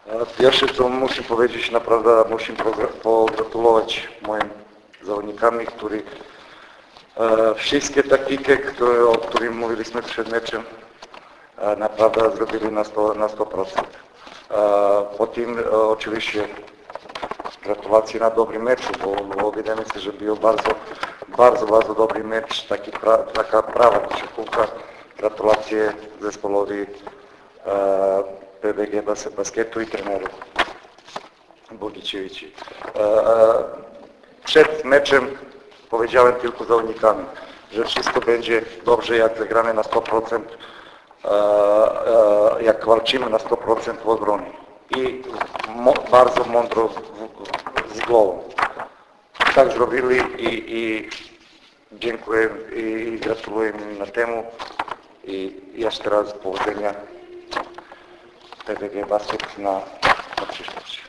Pierwsze co muszę powiedzieć, naprawdę muszę pogratulować moim zawodnikom, którzy wszystkie taktyki, o których mówiliśmy przed meczem, naprawdę zrobili na 100%. Po tym oczywiście gratulacje na dobry mecz, bo wydaje mi się, że był bardzo dobry mecz, taka prawa koszykówka. Gratulacje zespołowi PBG Basketu i treneru Bogićewici. Przed meczem powiedziałem tylko zawodnikom, że wszystko będzie dobrze, jak zagramy na 100%, jak walczymy na 100% w obronie. I bardzo mądro z głową. Tak zrobili i dziękuję i gratuluję im na temu. I jeszcze raz powodzenia PBG Basket na przyszłość.